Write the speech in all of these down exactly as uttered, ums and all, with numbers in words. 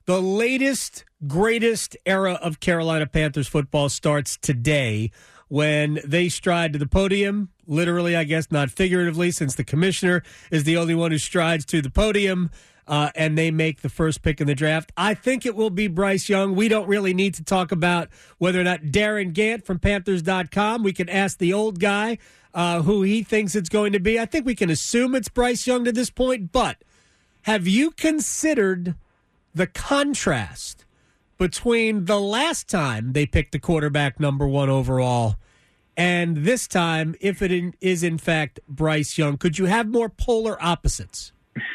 The latest, greatest era of Carolina Panthers football starts today when they stride to the podium, literally, I guess, not figuratively, since the commissioner is the only one who strides to the podium, uh, and they make the first pick in the draft. I think it will be Bryce Young. We don't really need to talk about whether or not Darren Gant from Panthers dot com, we can ask the old guy uh, who he thinks it's going to be. I think we can assume it's Bryce Young to this point, but have you considered the contrast between the last time they picked the quarterback number one overall and this time, if it in, is in fact Bryce Young? Could you have more polar opposites?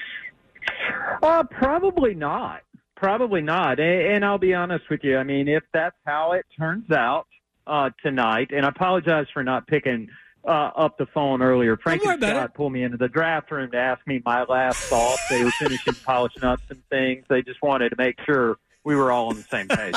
Uh, probably not. Probably not. And, and I'll be honest with you. I mean, if that's how it turns out uh, tonight, and I apologize for not picking uh, up the phone earlier. Frank and Scott pulled me into the draft room to ask me my last thoughts. They were finishing polishing up some things. They just wanted to make sure we were all on the same page.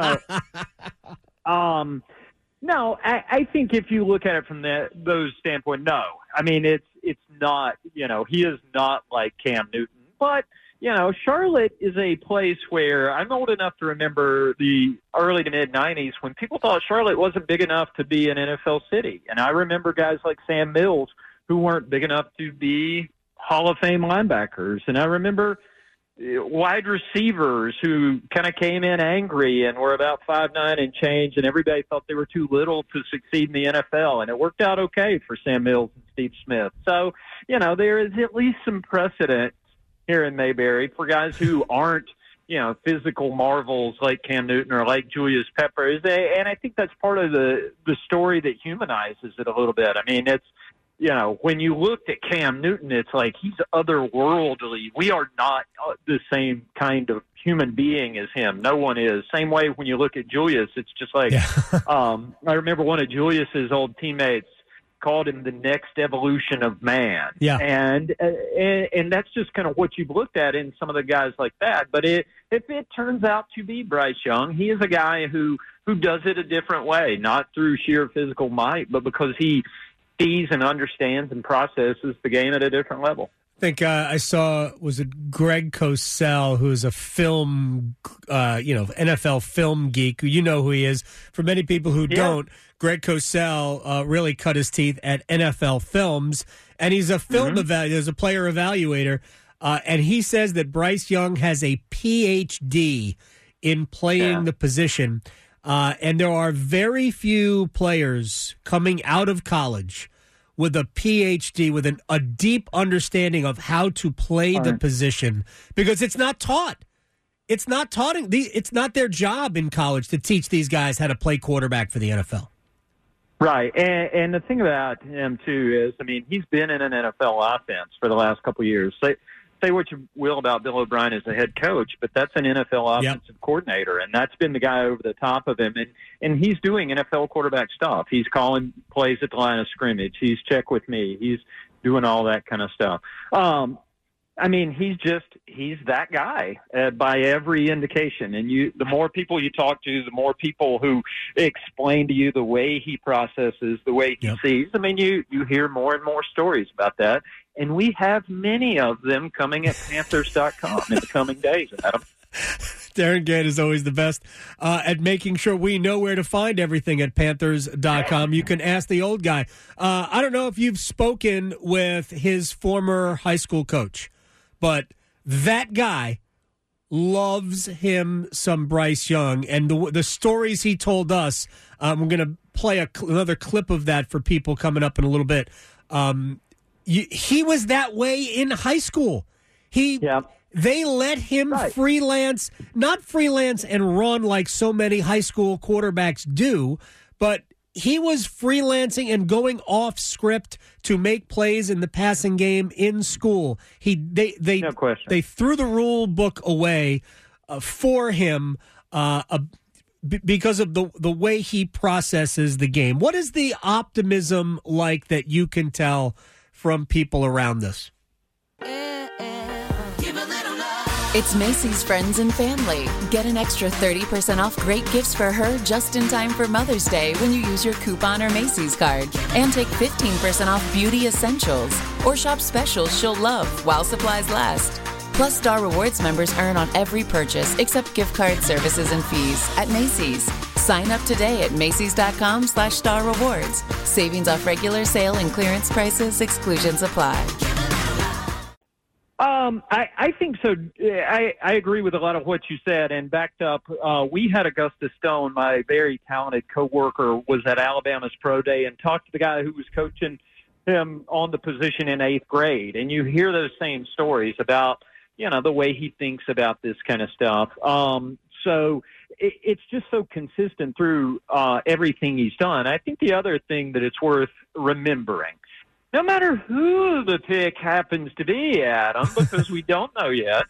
No, um, no I, I think if you look at it from the, those standpoint, no. I mean, it's it's not, you know, he is not like Cam Newton. But, you know, Charlotte is a place where I'm old enough to remember the early to mid-nineties when people thought Charlotte wasn't big enough to be an N F L city. And I remember guys like Sam Mills who weren't big enough to be Hall of Fame linebackers. And I remember wide receivers who kind of came in angry and were about five nine and change, and everybody thought they were too little to succeed in the N F L. And it worked out okay for Sam Mills and Steve Smith. So, you know, there is at least some precedent here in Mayberry for guys who aren't, you know, physical marvels like Cam Newton or like Julius Peppers. And I think that's part of the, the story that humanizes it a little bit. I mean, it's, you know, when you looked at Cam Newton, it's like he's otherworldly. We are not the same kind of human being as him. No one is. Same way when you look at Julius, it's just like, yeah. um, I remember one of Julius's old teammates called him the next evolution of man. Yeah. And, uh, and, and that's just kind of what you've looked at in some of the guys like that. But it, if it turns out to be Bryce Young, he is a guy who, who does it a different way, not through sheer physical might, but because he sees and understands and processes the game at a different level. I think uh, I saw, was it Greg Cosell, who is a film, uh, you know, N F L film geek, who you know who he is. For many people who yeah. don't, Greg Cosell uh, really cut his teeth at N F L films, and he's a film mm-hmm. evaluator, he's a player evaluator, uh, and he says that Bryce Young has a P H D in playing yeah. the position, uh, and there are very few players coming out of college with a P H D, with an, a deep understanding of how to play All the right. position, because it's not taught. It's not taught. In, it's not their job in college to teach these guys how to play quarterback for the N F L. Right, and, and the thing about him, too, is, I mean, he's been in an N F L offense for the last couple of years. Say, say what you will about Bill O'Brien as a head coach, but that's an N F L offensive yep. coordinator, and that's been the guy over the top of him. And, and he's doing N F L quarterback stuff. He's calling plays at the line of scrimmage. He's check with me. He's doing all that kind of stuff. Um, I mean, he's just, he's that guy uh, by every indication. And you, the more people you talk to, the more people who explain to you the way he processes, the way he yep. sees. I mean, you, you hear more and more stories about that. And we have many of them coming at Panthers dot com in the coming days, Adam. Darren Gant is always the best uh, at making sure we know where to find everything at Panthers dot com. You can ask the old guy. Uh, I don't know if you've spoken with his former high school coach, but that guy loves him some Bryce Young. And the, the stories he told us, um, we're going to play a, another clip of that for people coming up in a little bit. Um, you, he was that way in high school. He yeah. They let him right. freelance, not freelance and run like so many high school quarterbacks do, but he was freelancing and going off script to make plays in the passing game in school. He they they no question. They threw the rule book away uh, for him uh, uh, b- because of the the way he processes the game. What is the optimism like that you can tell from people around this? It's Macy's Friends and Family. Get an extra thirty percent off great gifts for her just in time for Mother's Day when you use your coupon or Macy's card. And take fifteen percent off beauty essentials. Or shop specials she'll love while supplies last. Plus, Star Rewards members earn on every purchase except gift card services and fees at Macy's. Sign up today at Macy's.com slash Star Rewards. Savings off regular sale and clearance prices. Exclusions apply. Um, I, I think so. I, I agree with a lot of what you said. And backed up, uh, we had Augustus Stone, my very talented coworker, was at Alabama's Pro Day and talked to the guy who was coaching him on the position in eighth grade. And you hear those same stories about, you know, the way he thinks about this kind of stuff. Um, so it, it's just so consistent through uh, everything he's done. I think the other thing that it's worth remembering, no matter who the pick happens to be, Adam, because we don't know yet,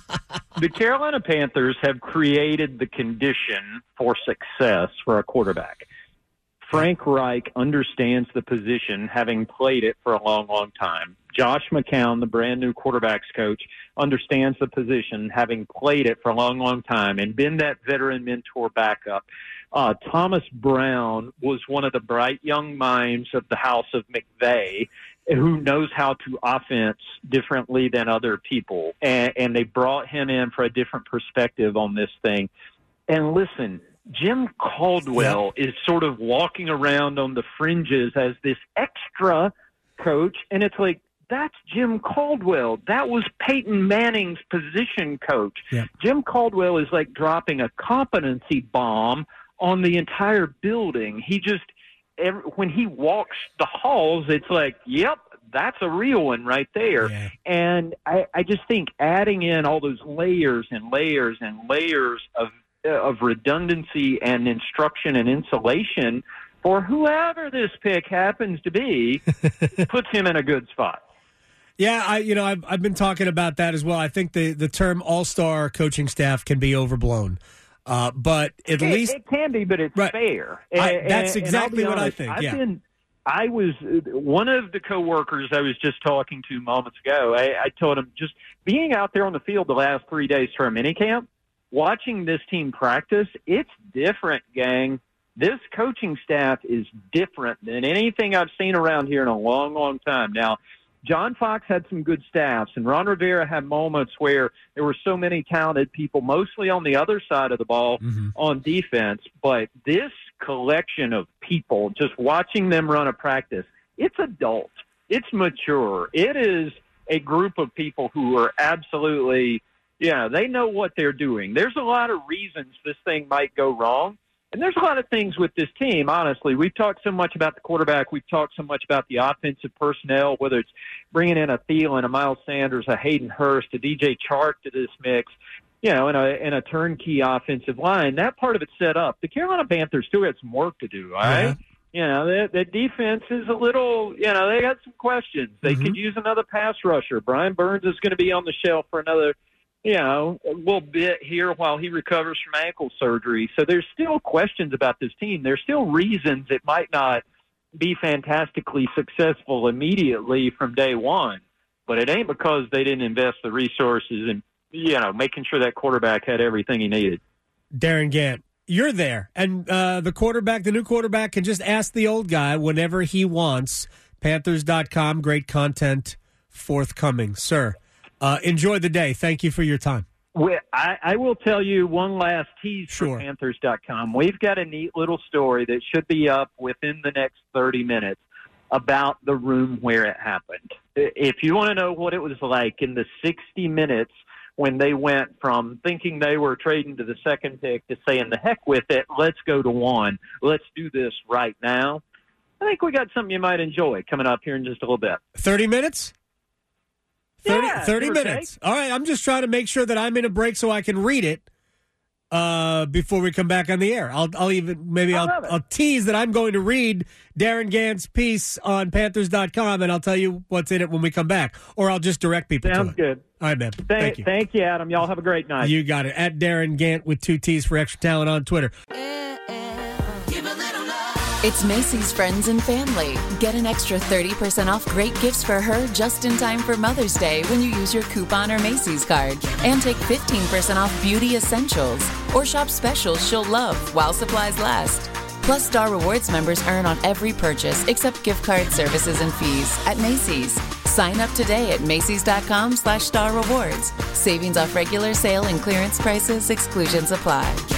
the Carolina Panthers have created the condition for success for a quarterback. Frank Reich understands the position, having played it for a long, long time. Josh McCown, the brand-new quarterbacks coach, understands the position, having played it for a long, long time and been that veteran mentor backup. Uh, Thomas Brown was one of the bright young minds of the House of McVay who knows how to offense differently than other people. And, and they brought him in for a different perspective on this thing. And listen, Jim Caldwell is sort of walking around on the fringes as this extra coach. And it's like, that's Jim Caldwell. That was Peyton Manning's position coach. Yeah. Jim Caldwell is like dropping a competency bomb on the entire building. He just, every, when he walks the halls, it's like, yep, that's a real one right there. Yeah. And I, I just think adding in all those layers and layers and layers of of redundancy and instruction and insulation for whoever this pick happens to be puts him in a good spot. Yeah, I you know I've I've been talking about that as well. I think the the term all-star coaching staff can be overblown. Uh, but at it, least it can be, but it's right. fair. I, and, that's and, exactly and what honest, I think. I've yeah. been, I was one of the coworkers I was just talking to moments ago. I, I told him just being out there on the field the last three days for a minicamp, watching this team practice, it's different, gang. This coaching staff is different than anything I've seen around here in a long, long time. Now, John Fox had some good staffs, and Ron Rivera had moments where there were so many talented people, mostly on the other side of the ball mm-hmm. on defense. But this collection of people, just watching them run a practice, it's adult. It's mature. It is a group of people who are absolutely, you know, they know what they're doing. There's a lot of reasons this thing might go wrong. And there's a lot of things with this team, honestly. We've talked so much about the quarterback. We've talked so much about the offensive personnel, whether it's bringing in a Thielen, a Miles Sanders, a Hayden Hurst, a D J Chark to this mix, you know, and a, and a turnkey offensive line. That part of it's set up. The Carolina Panthers still got some work to do, all right? Yeah. You know, that, that defense is a little, you know, they got some questions. They mm-hmm. could use another pass rusher. Brian Burns is going to be on the shelf for another you know, a little bit here while he recovers from ankle surgery. So there's still questions about this team. There's still reasons it might not be fantastically successful immediately from day one, but it ain't because they didn't invest the resources in, you know, making sure that quarterback had everything he needed. Darren Gant, you're there. And uh, the quarterback, the new quarterback can just ask the old guy whenever he wants. Panthers dot com, great content forthcoming. Sir, Uh, enjoy the day. Thank you for your time. Well, I, I will tell you one last tease sure. for Panthers dot com. We've got a neat little story that should be up within the next thirty minutes about the room where it happened. If you want to know what it was like in the sixty minutes when they went from thinking they were trading to the second pick to saying, the heck with it, let's go to one. Let's do this right now. I think we got something you might enjoy coming up here in just a little bit. thirty minutes? thirty, yeah, thirty minutes. Okay. All right, I'm just trying to make sure that I'm in a break so I can read it uh, before we come back on the air. I'll, I'll even maybe I'll, I'll tease that I'm going to read Darren Gant's piece on Panthers dot com, and I'll tell you what's in it when we come back, or I'll just direct people Sounds to it. Sounds good. All right, man. Thank, thank you. Thank you, Adam. Y'all have a great night. You got it. At Darren Gant with two T's for extra talent on Twitter. It's Macy's Friends and Family. Get an extra thirty percent off great gifts for her just in time for Mother's Day when you use your coupon or Macy's card. And take fifteen percent off beauty essentials. Or shop specials she'll love while supplies last. Plus, Star Rewards members earn on every purchase except gift card services and fees at Macy's. Sign up today at Macys.com slash Star Rewards. Savings off regular sale and clearance prices. Exclusions apply.